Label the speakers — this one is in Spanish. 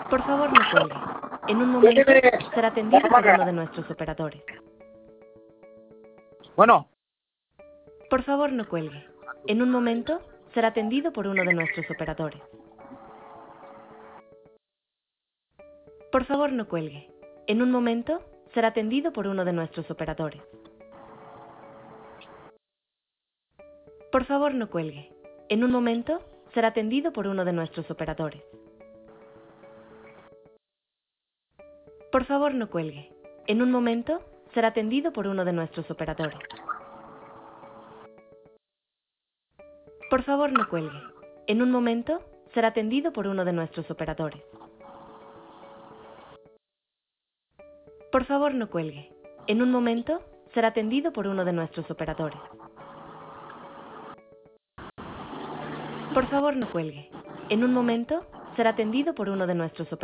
Speaker 1: Por favor, no cuelgue. En un momento será atendido por uno de nuestros operadores.
Speaker 2: Bueno,
Speaker 1: Por favor, no cuelgue. En un momento será atendido por uno de nuestros operadores. Por favor, no cuelgue. En un momento será atendido por uno de nuestros operadores. Por favor, no cuelgue. En un momento será atendido por uno de nuestros operadores. Por favor, no cuelgue. En un momento será atendido por uno de nuestros operadores. Por favor, no cuelgue. En un momento será atendido por uno de nuestros operadores. Por favor, no cuelgue. En un momento será atendido por uno de nuestros operadores. Por favor, no cuelgue. En un momento será atendido por uno de nuestros operadores.